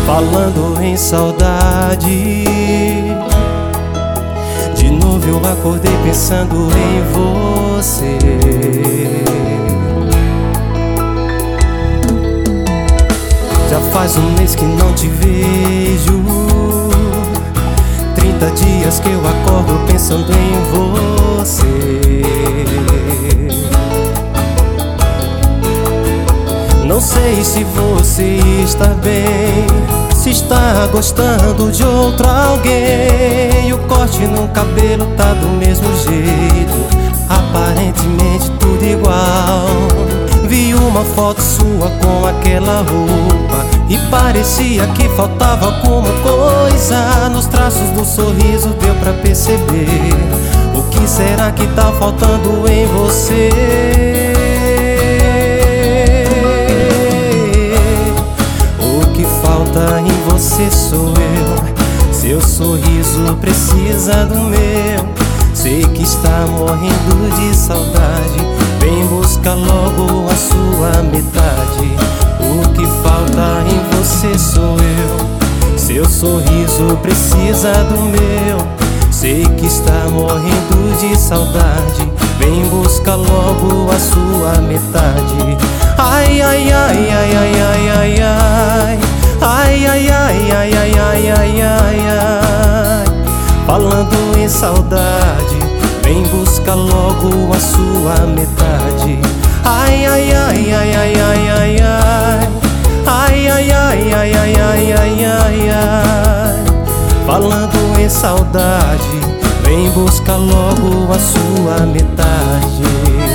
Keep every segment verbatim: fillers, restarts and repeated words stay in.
Falando em saudade, de novo eu acordei pensando em você. Já faz um mês que não te vejo, trinta dias que eu acordo pensando em você. Não sei se você está bem, se está gostando de outro alguém. O corte no cabelo tá do mesmo jeito, aparentemente tudo igual. Vi uma foto sua com aquela roupa e parecia que faltava alguma coisa. Nos traços do sorriso deu pra perceber. O que será que tá faltando em você? Em você sou eu, seu sorriso precisa do meu. Sei que está morrendo de saudade, vem buscar logo a sua metade. O que falta em você sou eu, seu sorriso precisa do meu. Sei que está morrendo de saudade, vem buscar logo a sua metade. Ai, ai, ai, ai, ai, ai, ai, ai. Ai, ai, ai, ai, ai, ai, ai, ai, ai. Falando em saudade, vem buscar logo a sua metade. Ai, ai, ai, ai, ai, ai, ai, ai. Ai, ai, ai, ai, ai, ai, ai, ai, ai. Falando em saudade, vem buscar logo a sua metade.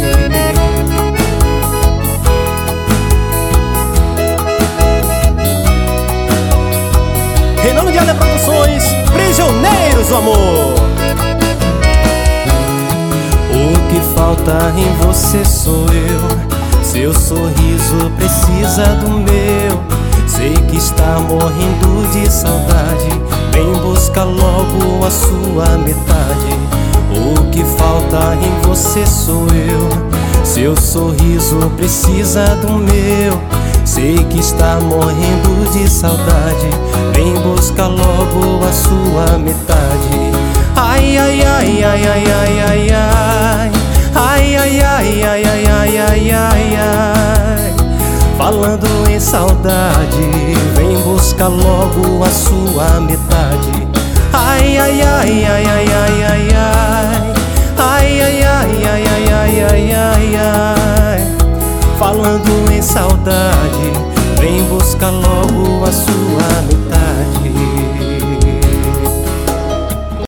Renome de Alha Produções, Prisioneiros do Amor. O que falta em você sou eu, seu sorriso precisa do meu. Sei que está morrendo de saudade, vem buscar logo a sua metade. O que falta em você sou eu, seu sorriso precisa do meu. Sei que está morrendo de saudade, vem buscar logo a sua metade. Ai, ai, ai, ai, ai, ai, ai, ai. Ai, ai, ai, ai, ai, ai, ai, ai, ai. Falando em saudade, vem buscar logo a sua metade. Ai, ai, ai, ai, ai, ai, ai, ai. Ai, ai, ai, ai, ai, ai, ai, ai, ai. Falando em saudade, vem buscar logo a sua metade.